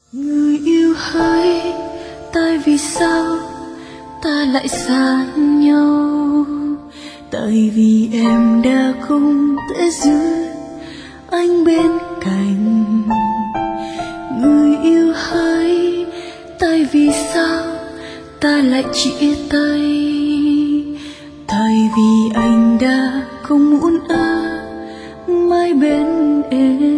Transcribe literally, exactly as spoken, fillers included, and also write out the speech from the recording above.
Người yêu hỡi, tại vì sao ta lại xa nhau? Tại vì em đã không thể giữ anh bên cạnh. Người yêu hỡi, tại vì sao ta lại chia tay? Tại vì anh đã không muốn ở mãi bên em.